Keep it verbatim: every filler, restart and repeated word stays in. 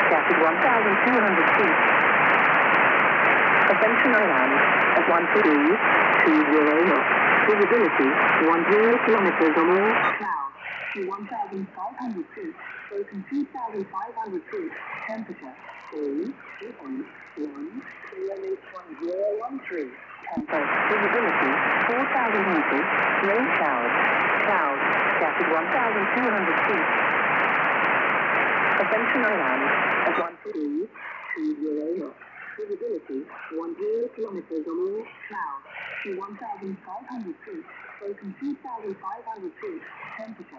Traffic one thousand two hundred feet. Ascension Island at one two two zero knots. Visibility one zero kilometers or more. Clouds to one thousand five hundred feet. Open two thousand five hundred feet. Temperature three two one one. K M H one zero one three. Tempo. Visibility four thousand meters. Rain clouds. Clouds. Traffic one thousand two hundred feet. Ascension Island at one two two zero knots. Visibility one zero kilometers or more. Clouds to one thousand five hundred feet. Open two thousand five hundred feet. Temperature